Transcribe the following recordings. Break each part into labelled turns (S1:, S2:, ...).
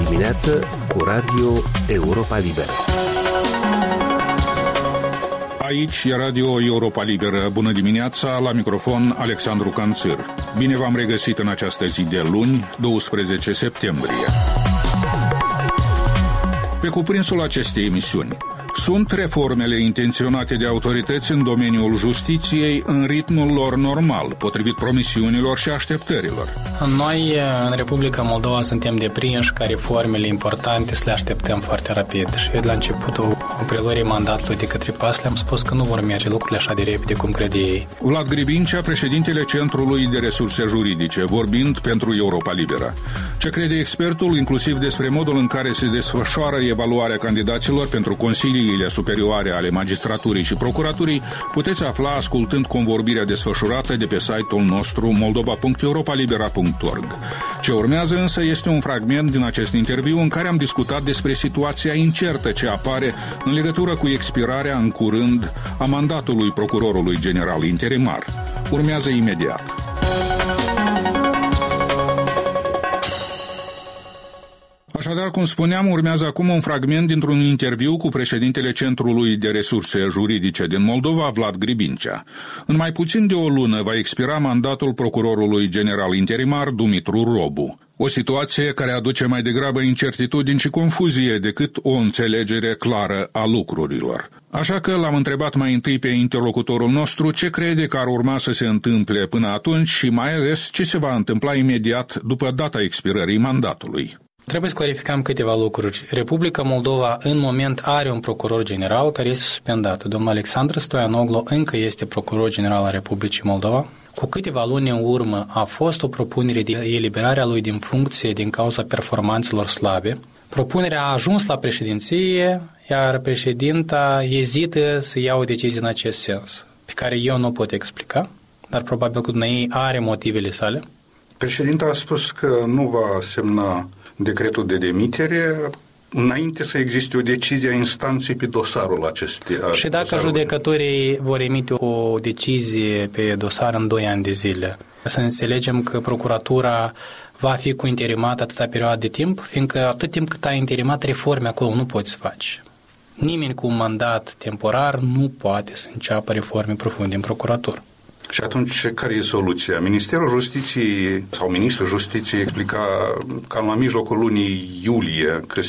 S1: dimineață cu Radio Europa Liberă.
S2: Aici e Radio Europa Liberă. Bună dimineața, la microfon Alexandru Canțir. Bine v-am regăsit în această zi de luni, 12 septembrie. Pe cuprinsul acestei emisiuni: sunt reformele intenționate de autorități în domeniul justiției în ritmul lor normal, potrivit promisiunilor și așteptărilor?
S3: Noi, în Republica Moldova, suntem deprinși ca reformele importante să le așteptăm foarte rapid. Și de la începutul preluării mandatului de către PAS le-am spus că nu vor merge lucrurile așa de repede cum crede ei.
S2: Vlad Gribincea, președintele Centrului de Resurse Juridice, vorbind pentru Europa Liberă. Ce crede expertul, inclusiv despre modul în care se desfășoară evaluarea candidaților pentru consiliile superioare ale magistraturii și procuraturii, puteți afla ascultând convorbirea desfășurată de pe site-ul nostru moldova.europalibera.org. Ce urmează însă este un fragment din acest interviu în care am discutat despre situația incertă ce apare în legătură cu expirarea în curând a mandatului procurorului general interimar. Urmează imediat. Așadar, cum spuneam, urmează acum un fragment dintr-un interviu cu președintele Centrului de Resurse Juridice din Moldova, Vlad Gribincea. În mai puțin de o lună va expira mandatul procurorului general interimar Dumitru Robu. O situație care aduce mai degrabă incertitudini și confuzie decât o înțelegere clară a lucrurilor. Așa că l-am întrebat mai întâi pe interlocutorul nostru ce crede că ar urma să se întâmple până atunci și mai ales ce se va întâmpla imediat după data expirării mandatului.
S3: Trebuie să clarificăm câteva lucruri. Republica Moldova în moment are un procuror general care este suspendat. Domnul Alexandru Stoianoglu încă este procuror general al Republicii Moldova. Cu câteva luni în urmă a fost o propunere de eliberare a lui din funcție din cauza performanțelor slabe. Propunerea a ajuns la președinție, iar președinta ezită să ia o decizie în acest sens, pe care eu nu pot explica, dar probabil că ei are motivele sale.
S4: Președinta a spus că nu va semna decretul de demitere înainte să existe o decizie a instanței pe dosarul acesteia.
S3: Și dacă judecătorii vor emite o decizie pe dosar în 2 ani de zile, să înțelegem că procuratura va fi cu interimat atâta perioadă de timp, fiindcă atât timp cât ai interimat reforme acolo nu poți să faci. Nimeni cu un mandat temporar nu poate să înceapă reforme profunde în procuratură.
S4: Și atunci, care e soluția? Ministerul Justiției sau Ministrul Justiției explica cam la mijlocul lunii iulie că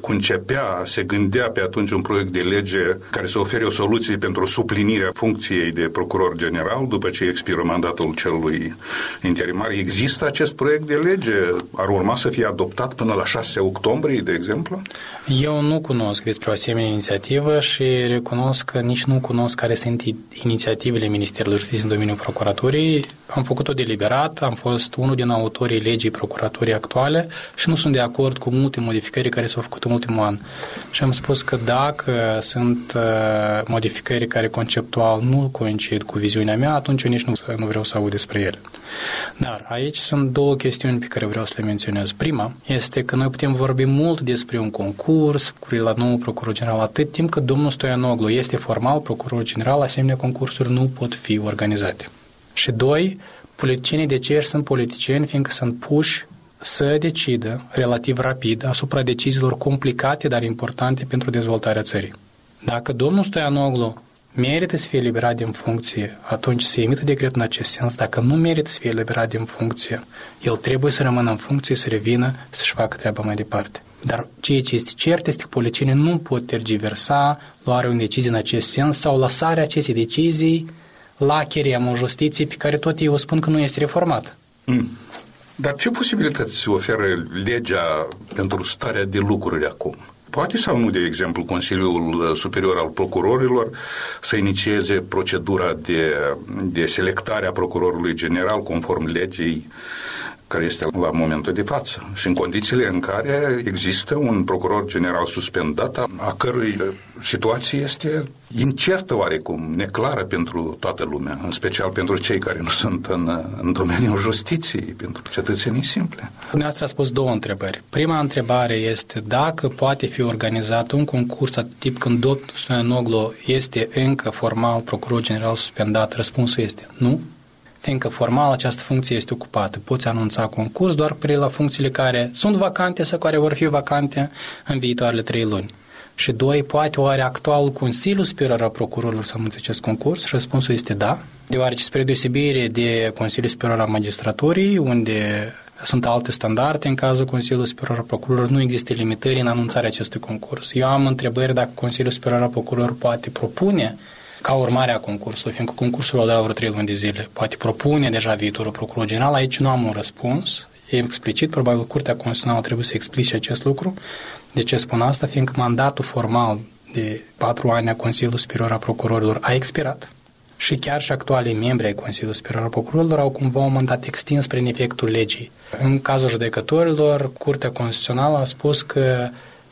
S4: se gândea pe atunci un proiect de lege care să ofere o soluție pentru suplinirea funcției de procuror general după ce expiră mandatul celui interimar. Există acest proiect de lege? Ar urma să fie adoptat până la 6 octombrie, de exemplu?
S3: Eu nu cunosc despre o asemenea inițiativă și recunosc că nici nu cunosc care sunt inițiativele Ministerului Justiției în domeniul procuraturii. Am făcut-o deliberat, am fost unul din autorii legii procuraturii actuale și nu sunt de acord cu multe modificări care s-au făcut în ultimul an. Și am spus că dacă sunt modificări care conceptual nu coincid cu viziunea mea, atunci eu nici nu vreau să aud despre ele. Dar aici sunt 2 chestiuni pe care vreau să le menționez. Prima este că noi putem vorbi mult despre un concurs cu la nou procuror general atât timp cât domnul Stoianoglu este formal procuror general, asemenea concursuri nu pot fi organizate. Și 2, politicienii de ce sunt politicieni, fiindcă sunt puși să decidă relativ rapid asupra deciziilor complicate, dar importante pentru dezvoltarea țării. Dacă domnul Stoianoglu merită să fie eliberat din funcție, atunci se emită decretul în acest sens. Dacă nu merită să fie eliberat din funcție, el trebuie să rămână în funcție, să revină, să-și facă treaba mai departe. Dar ceea ce este cert este că politicienii nu pot tergiversa luarea unei decizii în acest sens sau lăsarea acestei decizii la cheremul justiției pe care tot ei o spun că nu este reformat.
S4: Dar ce posibilități oferă legea pentru starea de lucruri acum? Poate sau nu, de exemplu, Consiliul Superior al Procurorilor să inițieze procedura de selectare a procurorului general conform legii care este la momentul de față și în condițiile în care există un procuror general suspendat, a cărui situație este incertă oarecum, neclară pentru toată lumea, în special pentru cei care nu sunt în domeniul justiției, pentru cetățenii simple.
S3: Dumneavoastră a spus 2 întrebări. Prima întrebare este dacă poate fi organizat un concurs atât tip când domnul Stoianoglu este încă formal procuror general suspendat. Răspunsul este nu. fiindcă formal această funcție este ocupată. Poți anunța concurs doar cu la funcțiile care sunt vacante sau care vor fi vacante în viitoarele 3 luni. Și 2, poate oare actualul Consiliu Superior al Procurorilor să anunțe acest concurs? Și răspunsul este da, deoarece spre deosebire de Consiliul Superior al Magistraturii, unde sunt alte standarde, în cazul Consiliului Superior al Procurorilor nu există limitări în anunțarea acestui concurs. Eu am întrebări dacă Consiliul Superior al Procurorilor poate propune ca urmare a concursului, fiindcă concursul va da vreo 3 luni de zile, poate propune deja viitorul procuror general, aici nu am un răspuns, e explicit, probabil Curtea Constituțională trebuie să explice acest lucru. De ce spun asta? Fiindcă mandatul formal de 4 ani a Consiliului Superior al Procurorilor a expirat și chiar și actualii membri ai Consiliului Superior al Procurorilor au cumva un mandat extins prin efectul legii. În cazul judecătorilor, Curtea Constituțională a spus că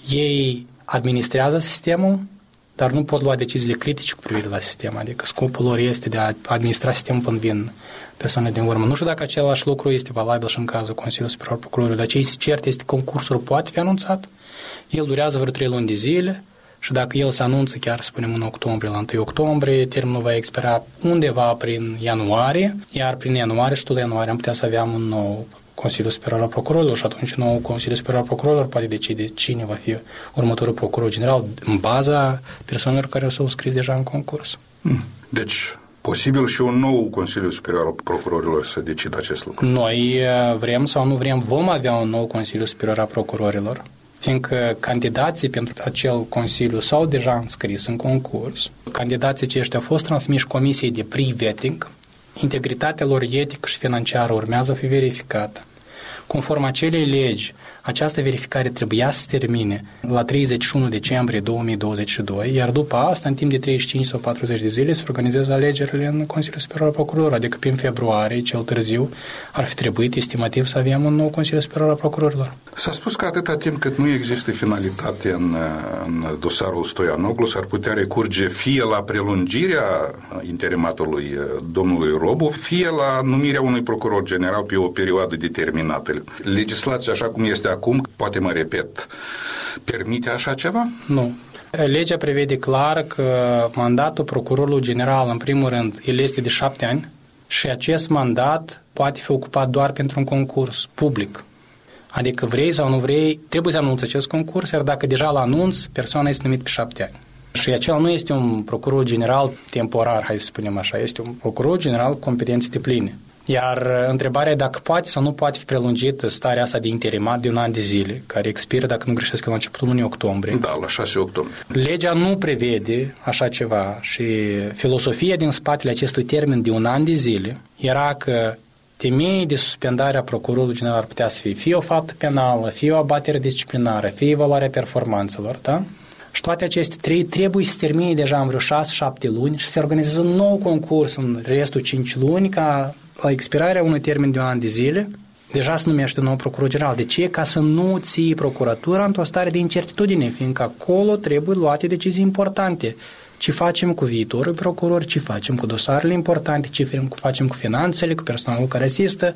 S3: ei administrează sistemul, dar nu pot lua deciziile critice cu privire la sistem, adică scopul lor este de a administra sistemul până vin persoane din urmă. Nu știu dacă același lucru este valabil și în cazul Consiliului Superior al Procurorilor, dar ce este cert este că concursul poate fi anunțat, el durează vreo 3 luni de zile și dacă el se anunță chiar, să spunem, în octombrie, la 1 octombrie, termenul va expira undeva prin ianuarie, iar prin ianuarie și tot ianuarie am putea să aveam un nou Consiliul Superior al Procurorilor și atunci nou Consiliul Superior al Procurorilor poate decide cine va fi următorul procuror general în baza persoanelor care s-au scris deja în concurs.
S4: Deci, posibil și un nou Consiliu Superior al Procurorilor să decidă acest lucru.
S3: Noi vrem sau nu vrem, vom avea un nou Consiliu Superior al Procurorilor, fiindcă candidații pentru acel Consiliu s-au deja înscris în concurs. Candidații aceștia au fost transmiși Comisiei de pre-vetting, integritatea lor etică și financiară urmează a fi verificată. Conform acelei legi, această verificare trebuia să se termine la 31 decembrie 2022, iar după asta, în timp de 35 sau 40 de zile, se organizează alegerile în Consiliul Superior al Procurorilor, adică prin februarie, cel târziu, ar fi trebuit estimativ să avem un nou Consiliu Superior al Procurorilor.
S4: S-a spus că atâta timp cât nu există finalitate în dosarul Stoianoglu, s-ar putea recurge fie la prelungirea interimatului domnului Robu, fie la numirea unui procuror general pe o perioadă determinată. Legislația, așa cum este acum, poate mă repet, permite așa ceva?
S3: Nu. Legea prevede clar că mandatul procurorului general, în primul rând, el este de 7 ani și acest mandat poate fi ocupat doar pentru un concurs public. Adică vrei sau nu vrei, trebuie să anunți acest concurs, iar dacă deja l-anunț, persoana este numită pe 7 ani. Și acela nu este un procuror general temporar, hai să spunem așa, este un procuror general cu competențe depline. Iar întrebarea e dacă poate sau nu poate fi prelungită starea asta de interimat de 1 an de zile, care expiră, dacă nu greșesc, la începutul lunii octombrie.
S4: Da, la 6 octombrie.
S3: Legea nu prevede așa ceva și filosofia din spatele acestui termen de 1 an de zile era că temeii de suspendare a procurorului general ar putea să fie o faptă penală, fie o abatere disciplinară, fie evaluarea performanțelor, da? Și toate aceste 3 trebuie să termine deja în vreo 6-7 luni și să se organizeze un nou concurs în restul 5 luni ca la expirarea unui termen de 1 an de zile, deja se numește un nou procuror general. De ce? Ca să nu ții procuratura într-o stare de incertitudine, fiindcă acolo trebuie luate decizii importante. Ce facem cu viitorul procuror, ce facem cu dosarele importante, ce facem cu finanțele, cu personalul care asistă,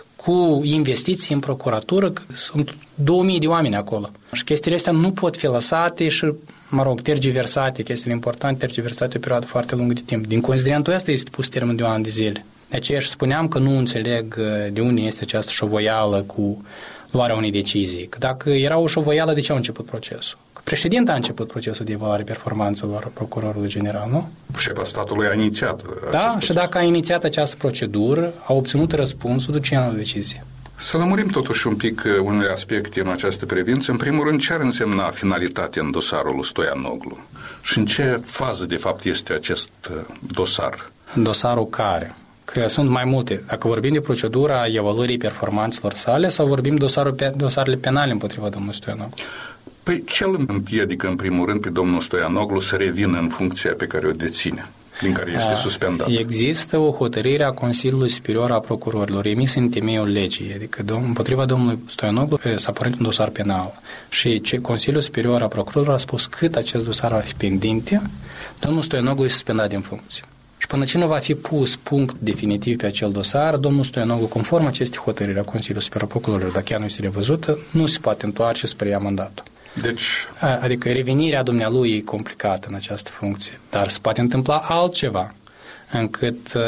S3: cu investiții în procuratură, sunt 2000 de oameni acolo. Și chestiile astea nu pot fi lăsate și, tergiversate, chestiile importante, tergiversate o perioadă foarte lungă de timp. Din considerentul ăsta este pus termen de 1 an de zile. De aceea și spuneam că nu înțeleg de unde este această șovoială cu luarea unei decizii. Că dacă era o șovoială, de ce a început procesul? Că președintele a început procesul de evaluare performanțelor procurorului general, nu?
S4: Șefa statului a inițiat.
S3: Da, și dacă a inițiat această procedură, a obținut răspunsul, de ce a luat decizie?
S4: Să lămurim totuși un pic unele aspecte în această privință. În primul rând, ce ar însemna finalitate în dosarul lui Stoianoglu? Și în ce fază, de fapt, este acest dosar?
S3: Dosarul care? Că sunt mai multe. Dacă vorbim de procedura evaluării performanțelor sale sau vorbim dosarele penale împotriva domnului Stoianoglu?
S4: Păi ce îl împiedică, în primul rând, pe domnul Stoianoglu să revină în funcția pe care o deține, din care este suspendat? Există
S3: o hotărâre a Consiliului Superior al Procurorilor emisă în temeiul legii, adică împotriva domnului Stoianoglu s-a pornit un dosar penal și Consiliul Superior al Procurorilor a spus cât acest dosar va fi pendinte, domnul Stoianoglu este suspendat din funcție. Și până ce nu va fi pus punct definitiv pe acel dosar, domnul Stoianoglu, conform acestei hotărâri a Consiliului Superior al Procurorilor, dacă ea nu este revăzută, nu se poate întoarce să preia mandatul.
S4: Deci...
S3: Adică revenirea dumnealui e complicată în această funcție, dar se poate întâmpla altceva. încât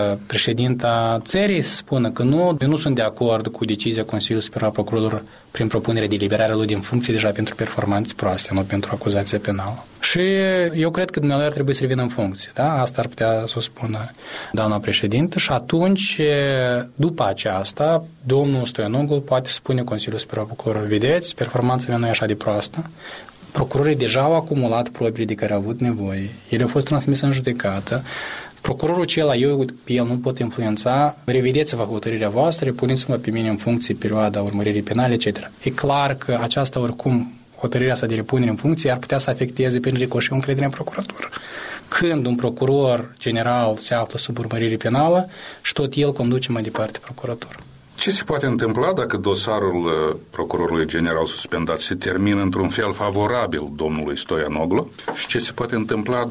S3: președinta țării spună că nu sunt de acord cu decizia Consiliului Superior al Procurorilor prin propunerea de eliberarea lui din funcție deja pentru performanțe proaste, nu pentru acuzație penală. Și eu cred că dumneavoastră ar trebui să revină în funcție, da? Asta ar putea să o spună doamna președintă și atunci, după aceasta, domnul Stoianoglu poate spune Consiliul Superior al Procurorilor: vedeți, performanța mea nu e așa de proastă, procurorii deja au acumulat probele de care au avut nevoie, ele au fost transmise în judecată, procurorul acela, eu pe el nu pot influența, revedeți-vă hotărârea voastră, puneți-mă pe mine în funcție perioada urmăririi penale, etc. E clar că aceasta, oricum, hotărârea asta de repunere în funcție ar putea să afecteze prin ricoșeu încrederea în procuratură. Când un procuror general se află sub urmărire penală și tot el conduce mai departe procuratura.
S4: Ce se poate întâmpla dacă dosarul procurorului general suspendat se termină într-un fel favorabil domnului Stoianoglu și ce se poate întâmpla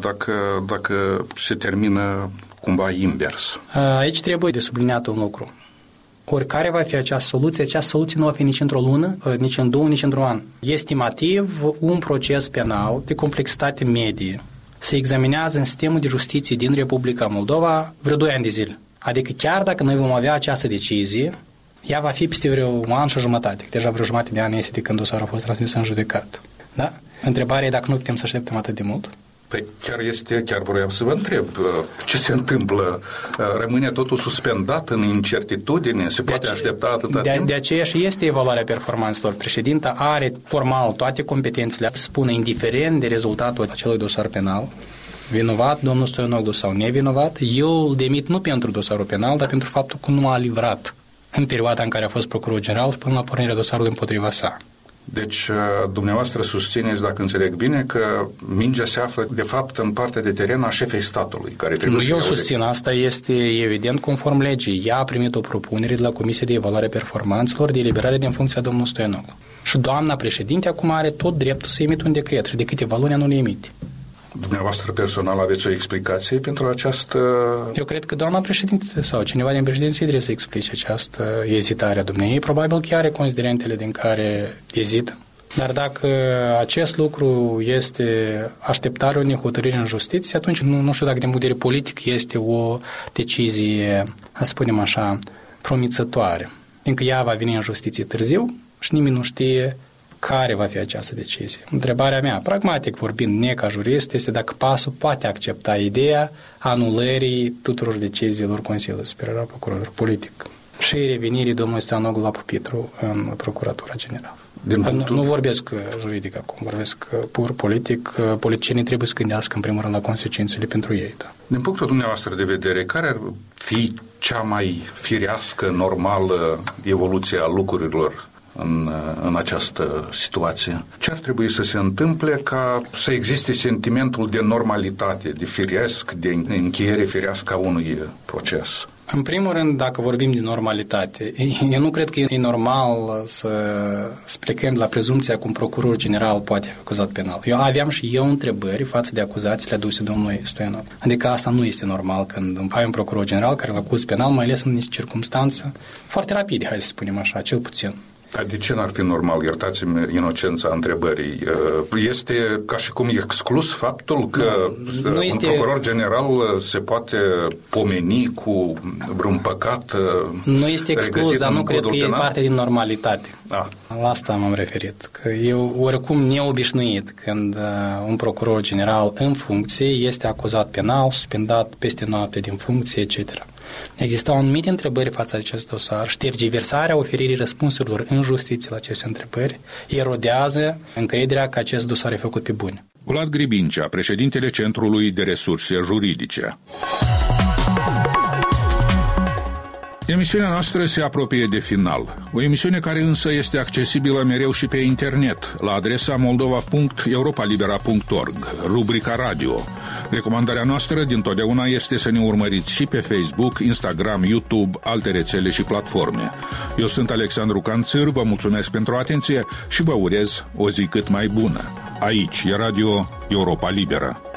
S4: dacă se termină cumva invers?
S3: Aici trebuie de subliniat un lucru. Oricare va fi această soluție nu va fi nici într-o lună, nici în 2, nici într-un an. Estimativ, un proces penal de complexitate medie se examinează în sistemul de justiție din Republica Moldova vreo 2 ani de zile. Adică chiar dacă noi vom avea această decizie, ea va fi peste vreo 1 an și jumătate, că deja vreo jumătate de an este de când dosarul a fost transmis în judecată. Da? Întrebarea e dacă nu putem să așteptăm atât de mult.
S4: Păi chiar vreau să vă întreb, ce se întâmplă? Rămâne totul suspendat în incertitudine? Se poate aștepta atâta timp?
S3: De aceea și este evaluarea performanțelor. Președinta are formal toate competențele, spune indiferent de rezultatul acelui dosar penal, vinovat domnul Stoianoglu sau nevinovat, eu îl demit nu pentru dosarul penal, dar pentru faptul că nu a livrat în perioada în care a fost procuror general până la pornirea dosarului împotriva sa.
S4: Deci, dumneavoastră susțineți, dacă înțeleg bine, că mingea se află, de fapt, în partea de teren a șefei statului, care trebuie să...
S3: Eu susțin, asta este evident conform legii. Ea a primit o propunere de la Comisia de Evaluare Performanțelor de eliberare din funcția domnului Stoianoglu. Și doamna președinte acum are tot dreptul să emite un decret și de câteva luni nu le emite.
S4: Dumneavoastră personal aveți o explicație pentru această...
S3: Eu cred că doamna președinte sau cineva din președinție trebuie să explice această ezitare a dumneei. Probabil că are considerentele din care ezită. Dar dacă acest lucru este așteptarea unei hotărâri în justiție, atunci nu știu dacă din punct de vedere politic este o decizie, să spunem așa, promițătoare. Fiindcă ea va veni în justiție târziu și nimeni nu știe care va fi această decizie. Întrebarea mea, pragmatic vorbind, ne ca jurist, este dacă PAS-ul poate accepta ideea anulării tuturor deciziilor Consiliului Superior al Procurorilor politic și revenirii domnului Stoianoglu la pupitru în Procuratura Generală. Nu vorbesc juridic acum, vorbesc pur politic. Politicienii trebuie să gândească în primul rând la consecințele pentru ei. Da.
S4: Din punctul dumneavoastră de vedere, care ar fi cea mai firească, normală evoluție a lucrurilor în această situație? Ce ar trebui să se întâmple ca să existe sentimentul de normalitate, de firesc, de încheiere firească a unui proces?
S3: În primul rând, dacă vorbim de normalitate, eu nu cred că e normal să plecăm la prezumția că un procuror general poate fi acuzat penal. Eu aveam și eu întrebări față de acuzațiile aduse domnului Stoianoglu. Adică asta nu este normal când ai un procuror general care îl acuză penal, mai ales în niște circunstanțe foarte rapide, hai să spunem așa, cel puțin.
S4: Dar de ce n-ar fi normal? Iertați-mi inocența întrebării. Este ca și cum exclus faptul că un procuror general se poate pomeni cu vreun păcat?
S3: Nu este exclus, dar nu cred că e parte din normalitate.
S4: La
S3: asta m-am referit. Că e oricum neobișnuit când un procuror general în funcție este acuzat penal, suspendat peste noapte din funcție, etc. Existau anumite întrebări față de acest dosar și tergiversarea oferirii răspunsurilor în justiție la aceste întrebări erodează încrederea că acest dosar e făcut pe bune.
S2: Vlad Gribincea, președintele Centrului de Resurse Juridice. Emisiunea noastră se apropie de final. O emisiune care însă este accesibilă mereu și pe internet, la adresa moldova.europalibera.org, rubrica radio. Recomandarea noastră dintotdeauna este să ne urmăriți și pe Facebook, Instagram, YouTube, alte rețele și platforme. Eu sunt Alexandru Canțir, vă mulțumesc pentru atenție și vă urez o zi cât mai bună. Aici e Radio Europa Liberă.